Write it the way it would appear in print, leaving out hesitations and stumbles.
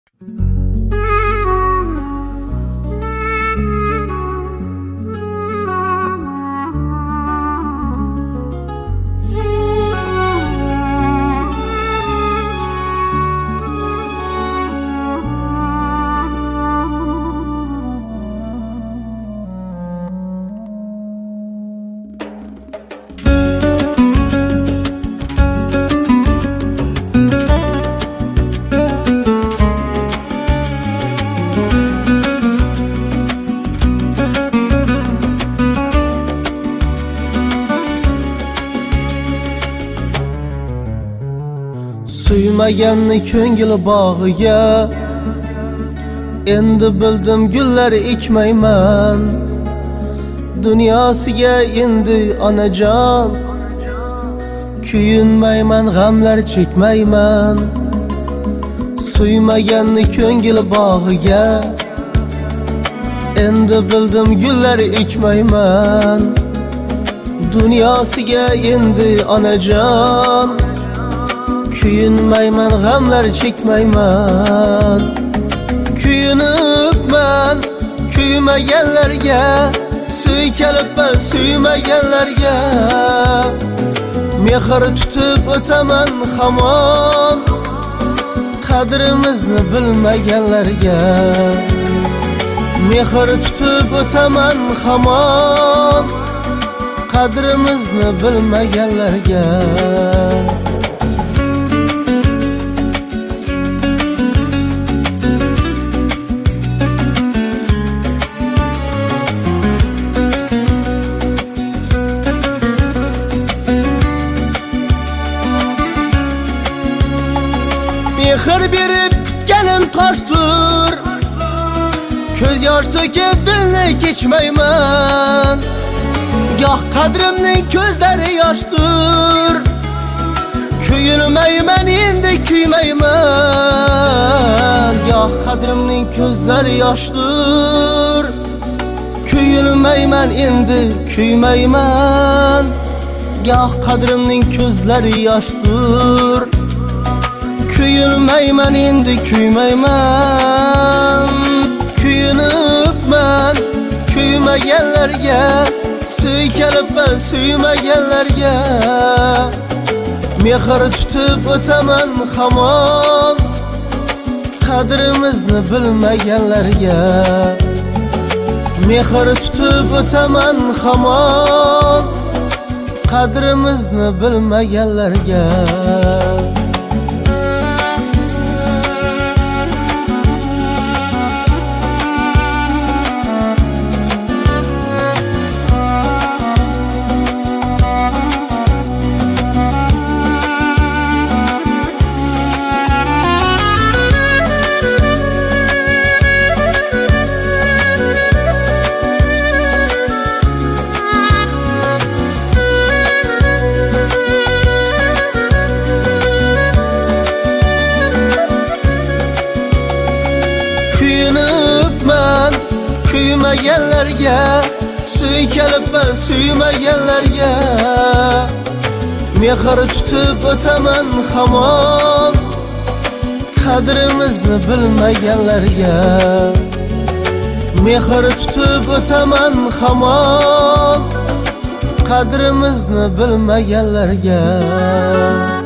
Suymaganni ko'ngil bog'iga endi bildim gullar ekmayman. Dunyosiga endi onajon kuyinmayman, g'amlar chekmayman. Suymaganni ko'ngil bog'iga endi bildim gullar ekmayman. Dunyosiga endi onajon kuyinmayman, g'amlar chekmayman. Kuyinibman kuymaganlarga, suykalibman suymaganlarga. Mehr tutib o'taman hamon, qadrimizni bilmaganlarga. Mehr tutib o'taman hamon, qadrimizni bilmaganlarga. Mehr berib kutganim toshdir, ko'z yosh to'kib dilni kechmayman. Goh qadrimning ko'zlari yoshdir, kuyinmayman endi kuymayman. Goh qadrimning ko'zlari yoshdir, kuyinmayman endi kuymayman. Goh qadrimning ko'zlari yoshdir, kuyinmayman endi kuymayman. Kuyinibman kuymaganlarga, suykalibman suymaganlarga. Mehr tutib o'taman hamon, qadrimizni bilmaganlarga. Mehr tutib o'taman hamon, qadrimizni bilmaganlarga. Kuyinibman kuymaganlarga, suykalibman suymaganlarga. Mehr tutib o'taman hamon, qadrimizni bilmaganlarga. Mehr tutib o'taman hamon, qadrimizni bilmaganlarga.